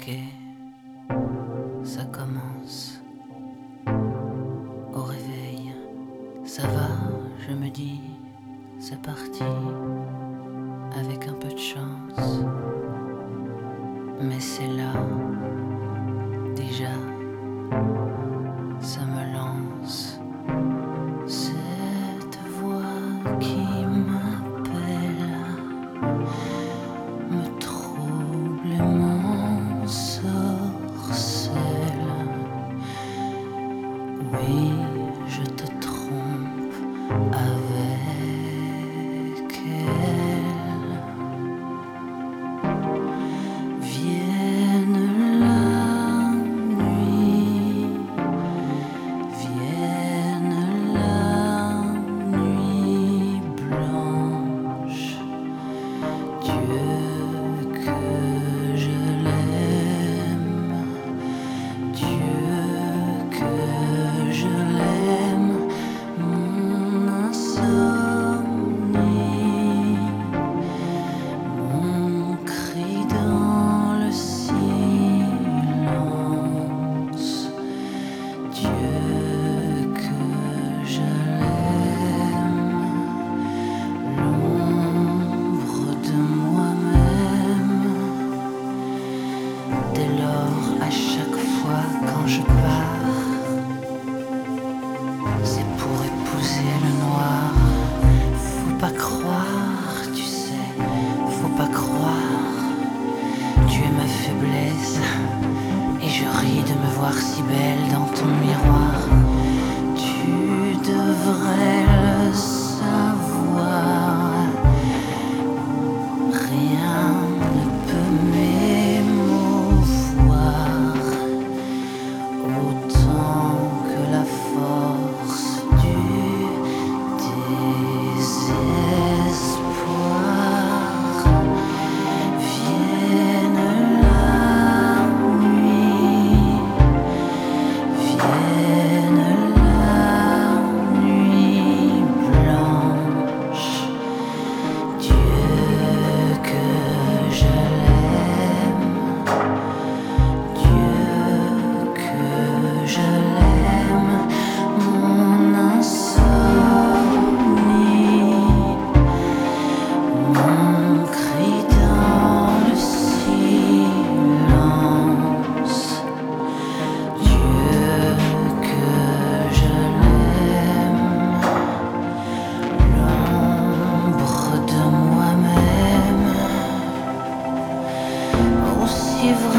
ça commence. Au réveil, ça va, je me dis, c'est parti, avec un peu de chance. Mais c'est là, déjà, ça me lance. Cette voix qui m'appelle me trouble et m'ensorcelle. Oui, je te trompe avec elle. Vienne la nuit, vienne la nuit blanche. Dieu que je l'aime, Dieu que je l'aime, mon insomnie, mon cri dans le silence. Dieu que je l'aime, l'ombre de moi-même. Dès lors, à chaque fois quand je pars, c'est pour épouser le noir. Faut pas croire, tu sais, faut pas croire. Tu es ma faiblesse et je ris de me voir si belle dans ton miroir. Tu devrais le savoir. Rien ne peut m'émouvoir autant que la force du désespoir. Vienne la nuit, vienne la nuit blanche. Dieu que je l'aime, Dieu que je l'aime, mon insomnie, mon cri dans le silence. Dieu que je l'aime, l'ombre de moi-même, aussi vrai